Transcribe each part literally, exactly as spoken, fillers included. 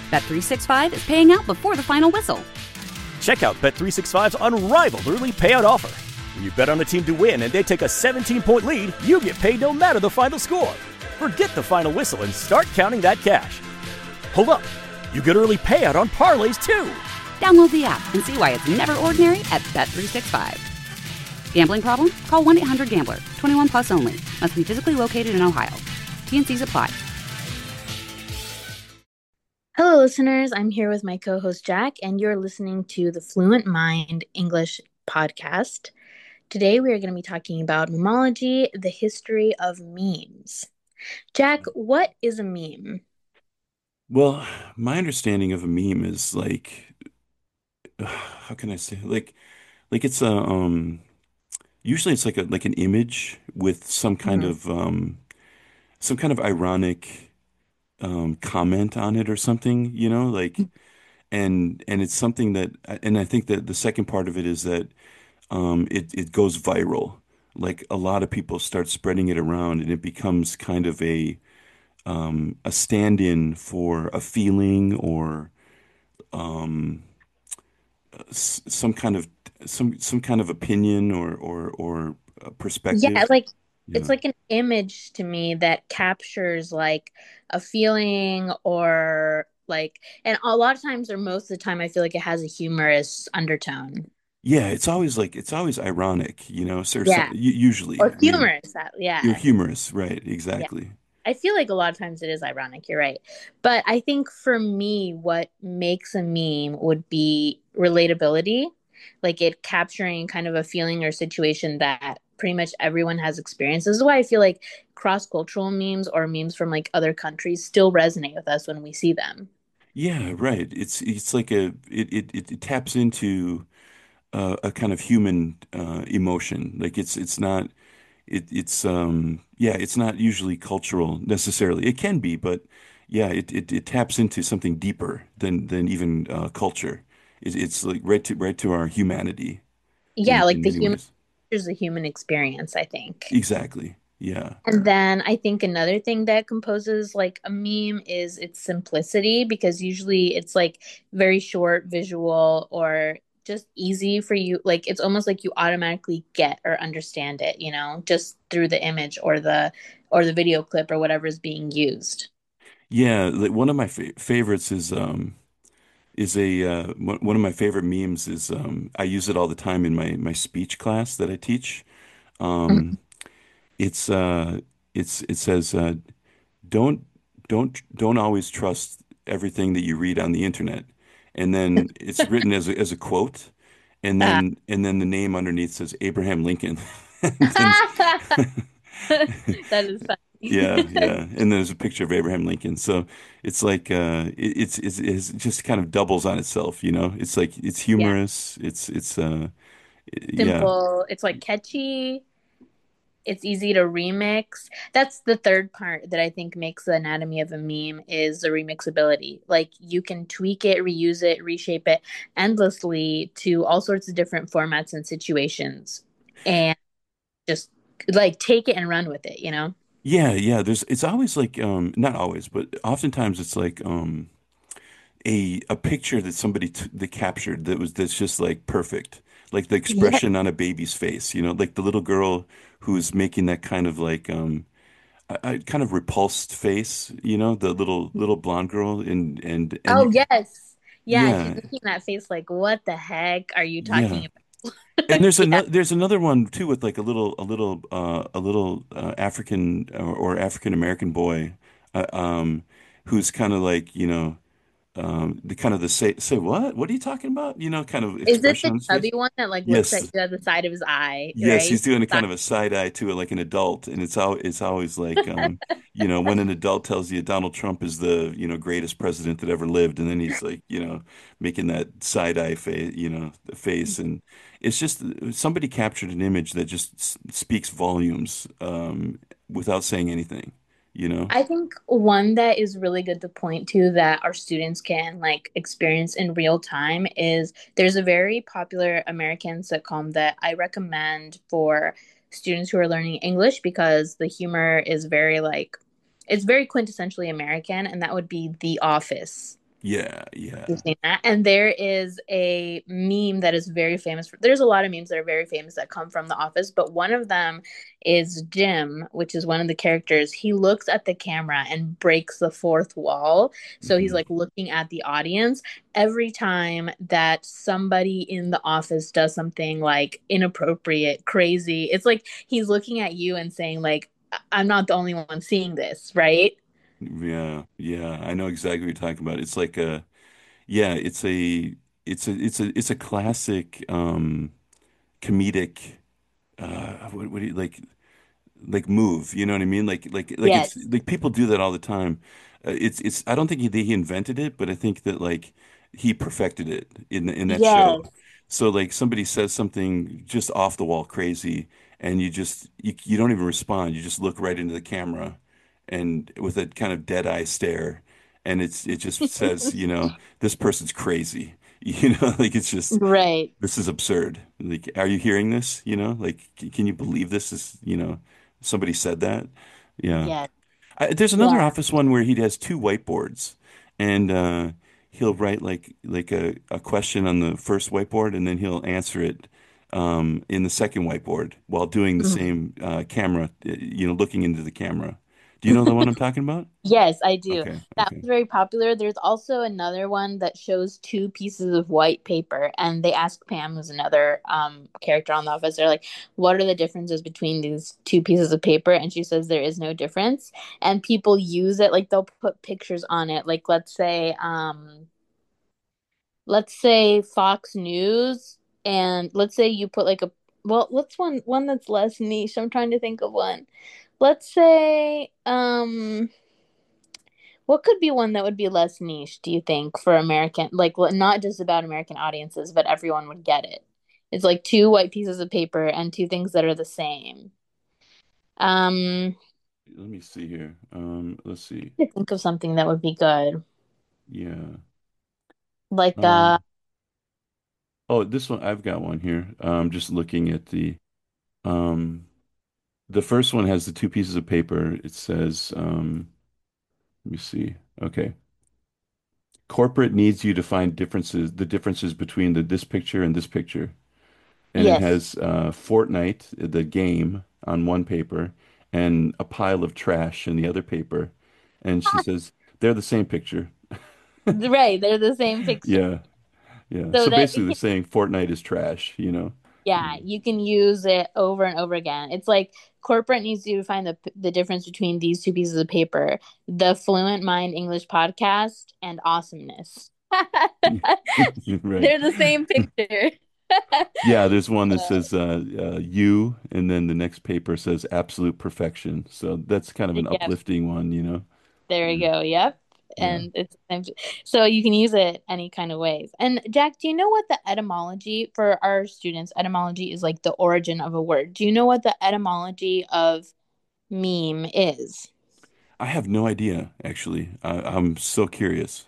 Bet three sixty-five is paying out before the final whistle. Check out Bet three sixty-five's unrivaled early payout offer. When you bet on a team to win and they take a seventeen-point lead, you get paid no matter the final score. Forget the final whistle and start counting that cash. Hold up. You get early payout on parlays, too. Download the app and see why it's never ordinary at Bet three sixty-five. Gambling problem? Call one eight hundred gambler. twenty-one plus only. Must be physically located in Ohio. T N Cs apply. Hello, listeners. I'm here with my co-host, Jack, and you're listening to the Fluent Mind English podcast. Today, we are going to be talking about memology, the history of memes. Jack, what is a meme? Well, my understanding of a meme is like, how can I say, like, like it's a um, usually it's like a like an image with some kind Mhm. of um, some kind of ironic um comment on it or something, you know, like, and and it's something that, and I think that the second part of it is that um, it it goes viral. Like a lot of people start spreading it around, and it becomes kind of a um, a stand-in for a feeling or um, s- some kind of some some kind of opinion or or or uh, Yeah, perspective. like it's Yeah. like an image to me that captures like a feeling or like, and a lot of times or most of the time, I feel like it has a humorous undertone. Yeah, it's always like it's always ironic, you know, so, so Yeah, u- usually. or I mean, humorous. that- you're Yeah. humorous, right? Yeah. Exactly. I feel like a lot of times it is ironic. You're right. But I think for me, what makes a meme would be relatability, like it capturing kind of a feeling or situation that pretty much everyone has experienced. This is why I feel like cross-cultural memes or memes from like other countries still resonate with us when we see them. Yeah, right. It's it's like a it it, it, it taps into uh, a kind of human uh, emotion. Like it's it's not it it's um yeah, it's not usually cultural necessarily. It can be, but yeah, it it, it taps into something deeper than than even uh, culture. It, it's like right to right to our humanity Yeah, in like in the many human ways. is the human experience, I think. Exactly. Yeah. And then I think another thing that composes like a meme is its simplicity, because usually it's like very short, visual, or just easy for you. Like it's almost like you automatically get or understand it, you know, just through the image or the or the video clip or whatever is being used. Yeah, like one of my fa favorites is um is a uh, one one of my favorite memes is um I use it all the time in my my speech class that I teach. Mhm. Um it's uh it's it says uh don't don't don't always trust everything that you read on the internet. And then it's written as a, as a quote, and Uh, then and then the name underneath says Abraham Lincoln. And then that is yeah, funny. yeah. And there's a picture of Abraham Lincoln. So it's like uh it, it's, it's it's just kind of doubles on itself, you know? It's like it's Yeah. humorous. It's it's uh yeah. Simple. It's like catchy. It's easy to remix. That's the third part that I think makes the anatomy of a meme is the remixability. Like you can tweak it, reuse it, reshape it endlessly to all sorts of different formats and situations, and just like take it and run with it, you know? Yeah, yeah. There's it's always like um not always, but oftentimes it's like um a a picture that somebody t that captured that was that's just like perfect. Like the Yeah. expression on a baby's face, you know, like the little girl who's making that kind of like um a, a kind of repulsed face, you know, the little little blonde girl and and and you Oh, can yes. Yeah, she's yeah, making that face like, what the heck are you yeah. talking about? And there's Yeah. another there's another one too with like a little a little uh a little uh, African or, or African American boy uh, um who's kind of like, you know, um the kind of the say say what? What are you talking about? You know, kind of Is it expression the on his face. chubby one that like looks at Yes. you at the side of his eye, Yes, right? he's doing a kind of a side eye to it like an adult, and it's al it's always like um, you know, when an adult tells you Donald Trump is the, you know, greatest president that ever lived, and then he's like, you know, making that side eye face, you know, the face, and it's just somebody captured an image that just s speaks volumes um, without saying anything, you know? I think one that is really good to point to that our students can like experience in real time is there's a very popular American sitcom that I recommend for students who are learning English because the humor is very like it's very quintessentially American, and that would be The Office. Yeah, yeah. You've seen that. And there is a meme that is very famous. For, there's a lot of memes that are very famous that come from The Office, but one of them is Jim, which is one of the characters. He looks at the camera and breaks the fourth wall. So he's Hmm. like looking at the audience every time that somebody in the office does something like inappropriate, crazy. It's like he's looking at you and saying, like, "I- I'm not the only one seeing this, right?" Yeah, yeah. I know exactly what you're talking about. It's like a yeah, it's a it's a it's a it's a classic um comedic uh what, what do you like like move, you know what I mean? Like like like it's Yes. like people do that all the time. Uh, it's it's I don't think he he invented it, but I think that like he perfected it in in that show. Yes. So like somebody says something just off the wall crazy and you just you, you don't even respond. You just look right into the camera and with a kind of dead eye stare and it's it just says, you know, this person's crazy. You know, like it's just Right. this is absurd. Like, are you hearing this? You know, like, c- can you believe this is, you know, somebody said that? Yeah. Yes. I, there's another Yeah. office one where he has two whiteboards and uh, he'll write like like a, a question on the first whiteboard and then he'll answer it um, in the second whiteboard while doing the Mhm. same uh, camera, uh, you know, looking into the camera. Do you know the one I'm talking about? Yes, I do. Okay, That okay. was very popular. There's also another one that shows two pieces of white paper, and they ask Pam, who's another um, character on The Office, they're like, "What are the differences between these two pieces of paper?" And she says there is no difference. And people use it like they'll put pictures on it. Like let's say, um, let's say Fox News, and let's say you put like a well, what's one one that's less niche? I'm trying to think of one. Let's say, um. What could be one that would be less niche, do you think, for American, like not just about American audiences, but everyone would get it? It's like two white pieces of paper and two things that are the same. Um, Let me see here. Um, let's see. I think of something that would be good. Yeah. Like uh Um, oh, this one I've got one here. Um, just looking at the um the first one has the two pieces of paper. It says, um, let me see. Okay. Corporate needs you to find differences, the differences between the this picture and this picture. And it yes. has uh, Fortnite, the game, on one paper, and a pile of trash in the other paper. And she says, they're the same picture. Right, they're the same picture. Yeah, yeah. So So that basically, they're saying Fortnite is trash, you know? yeah, you can use it over and over again. It's like corporate needs you to find the the difference between these two pieces of paper, the Fluent Mind English podcast and awesomeness. Right. They're the same picture. Yeah, there's one that Uh, says uh, uh, you, and then the next paper says absolute perfection. So that's kind of an yeah, uplifting one, you know? there we Yeah. go. Yep. Yeah. And it's so you can use it any kind of ways. And Jack, do you know what the etymology for our students? Etymology is like the origin of a word. Do you know what the etymology of meme is? I have no idea, actually. I, I'm so curious.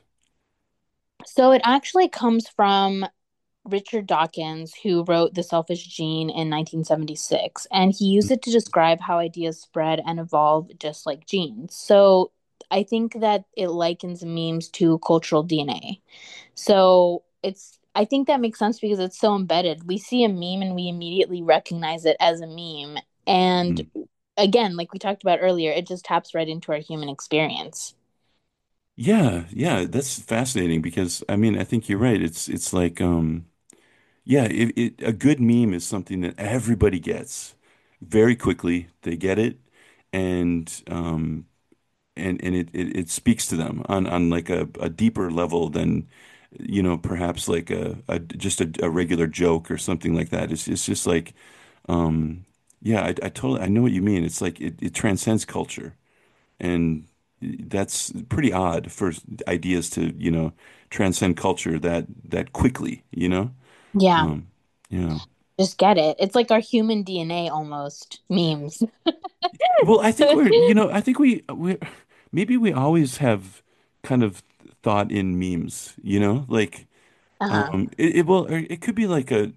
So it actually comes from Richard Dawkins, who wrote The Selfish Gene in nineteen seventy-six, and he used it to describe how ideas spread and evolve just like genes. So I think that it likens memes to cultural D N A. So it's I think that makes sense because it's so embedded. We see a meme and we immediately recognize it as a meme. And Mhm. again, like we talked about earlier, it just taps right into our human experience. Yeah, yeah, that's fascinating because I mean, I think you're right. It's it's like um yeah, it, it a good meme is something that everybody gets very quickly. They get it and um and and it, it, it speaks to them on on like a, a deeper level than you know perhaps like a, a just a, a regular joke or something like that. It's it's just like um yeah, I, I totally I know what you mean. It's like it, it transcends culture. And that's pretty odd for ideas to, you know, transcend culture that that quickly, you know? Yeah, Um, yeah. just get it. It's like our human D N A almost, memes. Well, I think we're, you know, I think we we maybe we always have kind of thought in memes, you know? Like Uh-huh. um it, it well it could be like a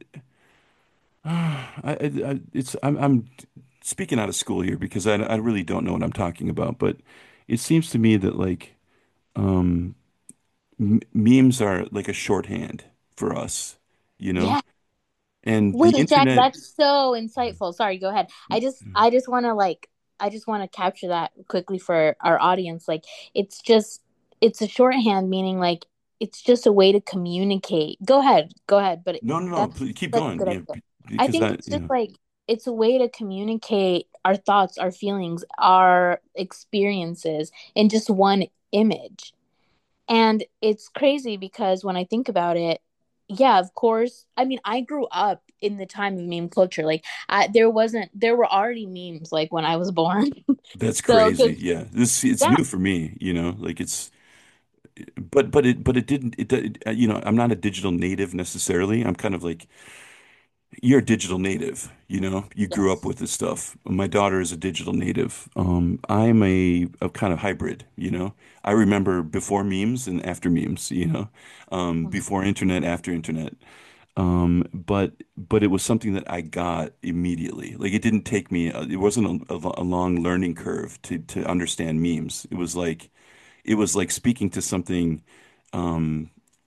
I, I, I it's I'm I'm speaking out of school here because I I really don't know what I'm talking about, but it seems to me that like m memes are like a shorthand for us, you know? Yeah. And the Wait, Jack, internet, that's so insightful. Sorry, go ahead. I just I just want to like I just want to capture that quickly for our audience. Like it's just it's a shorthand meaning like it's just a way to communicate. Go ahead. Go ahead, but no, no, no, that's please keep such a going. good Yeah, idea. I because think I, it's you just know, like it's a way to communicate our thoughts, our feelings, our experiences in just one image. And it's crazy because when I think about it, yeah, of course. I mean, I grew up in the time of meme culture. Like, I, there wasn't, there were already memes like when I was born. that's So, crazy. because, Yeah, this it's yeah, new for me, you know, like it's, but but it but it didn't it, it uh, you know, I'm not a digital native necessarily. I'm kind of like you're a digital native, you know, you grew up yes. with this stuff. My daughter is a digital native. Um, I'm a, a kind of hybrid, you know. I remember before memes and after memes, you know, um, Mhm. before internet, after internet. Um, but but it was something that I got immediately. Like it didn't take me, uh, it wasn't a, a, a long learning curve to to understand memes. It was like it was like speaking to something um,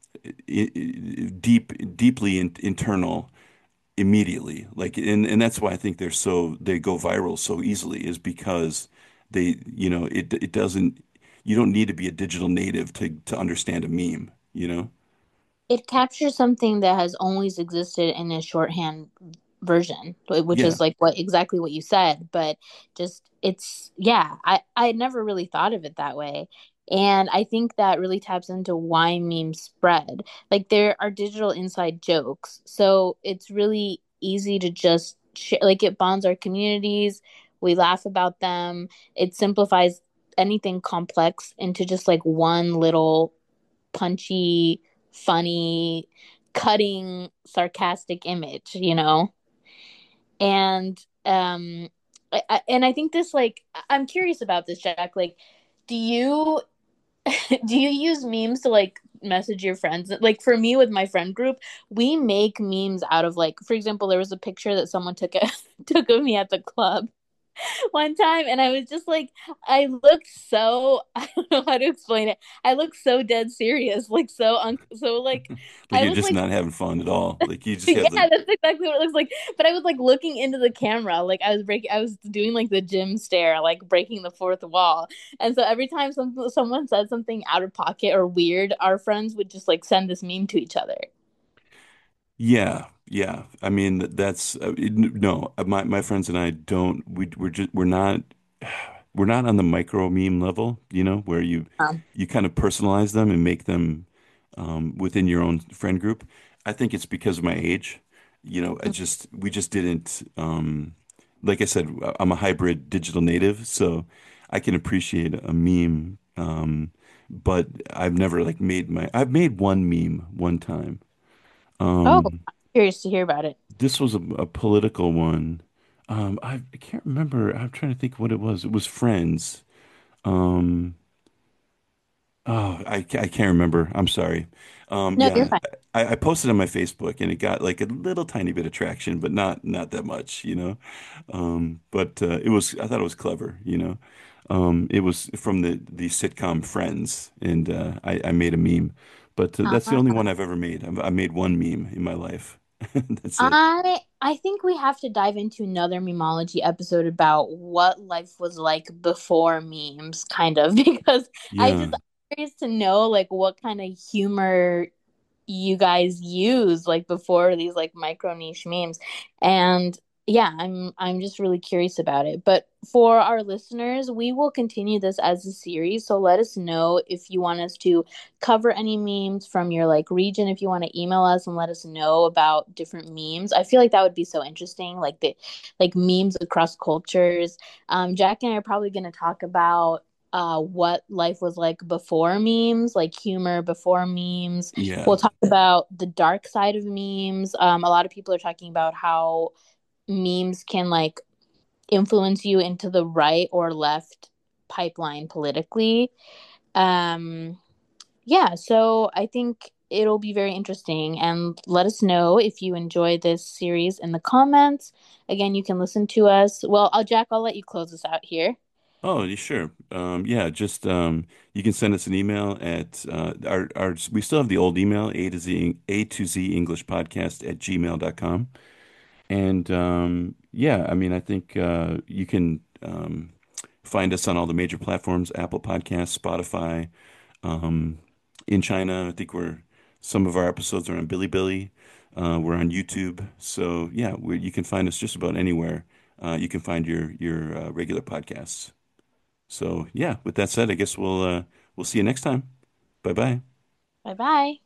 i i deep, deeply in, internal immediately. Like, and and that's why I think they're so they go viral so easily is because they, you know, it it doesn't you don't need to be a digital native to to understand a meme, you know? It captures something that has always existed in a shorthand version, which Yeah. is like what exactly what you said. But just it's yeah, I I had never really thought of it that way, and I think that really taps into why memes spread. Like there are digital inside jokes, so it's really easy to just sh- like it bonds our communities. We laugh about them. It simplifies anything complex into just like one little punchy, funny, cutting, sarcastic image, you know? And um I, I, and I think this like I'm curious about this, Jack. Like, do you do you use memes to like message your friends? Like for me with my friend group, we make memes out of like, for example, there was a picture that someone took a, took of me at the club one time, and I was just like I looked so I don't know how to explain it. I looked so dead serious, like so un- so like Like I you're was just like not having fun at all. Like you just yeah, have like that's exactly what it looks like. But I was like looking into the camera, like I was breaking I was doing like the gym stare, like breaking the fourth wall. And so every time some someone said something out of pocket or weird, our friends would just like send this meme to each other. yeah, yeah. I mean that's uh, it- no, uh, my my friends and I don't we we're just we're not we're not on the micro meme level, you know, where you Um, you kind of personalize them and make them um, within your own friend group. I think it's because of my age. You know, I just we just didn't um, like I said, I'm a hybrid digital native, so I can appreciate a meme. Um, but I've never like made my I've made one meme one time. oh, Um, I'm curious to hear about it. this was a, a political one. Um, I, I can't remember. I'm trying to think what it was. It was Friends. Um, Oh, I, ca- I can't remember. I'm sorry. Um, No, you're yeah, fine. I, I posted on my Facebook and it got like a little tiny bit of traction, but not not that much, you know. Um, but uh, it was I thought it was clever, you know. Um, it was from the the sitcom Friends, and uh, I, I made a meme, but uh, that's the only Uh, one I've ever made. I've, I made one meme in my life. That's it. I I think we have to dive into another memology episode about what life was like before memes, kind of, because I Yeah. just I'm curious to know like what kind of humor you guys use like before these like micro niche memes. And yeah, i'm i'm just really curious about it. But for our listeners, we will continue this as a series, so let us know if you want us to cover any memes from your like region. If you want to email us and let us know about different memes, I feel like that would be so interesting, like the like memes across cultures. um Jack and I are probably going to talk about uh, what life was like before memes, like humor before memes. Yeah. We'll talk about the dark side of memes. Um, a lot of people are talking about how memes can like influence you into the right or left pipeline politically. Um, yeah, so I think it'll be very interesting. And let us know if you enjoy this series in the comments. Again, you can listen to us. Well, I'll, Jack, I'll let you close us out here. Oh, yeah, sure. Um, yeah, just um, you can send us an email at uh, our our. We still have the old email, A to Z A to Z English Podcast at gmail dot com. And um, yeah, I mean, I think uh, you can um, find us on all the major platforms: Apple Podcasts, Spotify. Um, in China, I think we're some of our episodes are on Bilibili. Uh, we're on YouTube. So yeah, we you can find us just about anywhere. Uh, you can find your your uh, regular podcasts. So yeah, with that said, I guess we'll uh, we'll see you next time. Bye bye. Bye bye.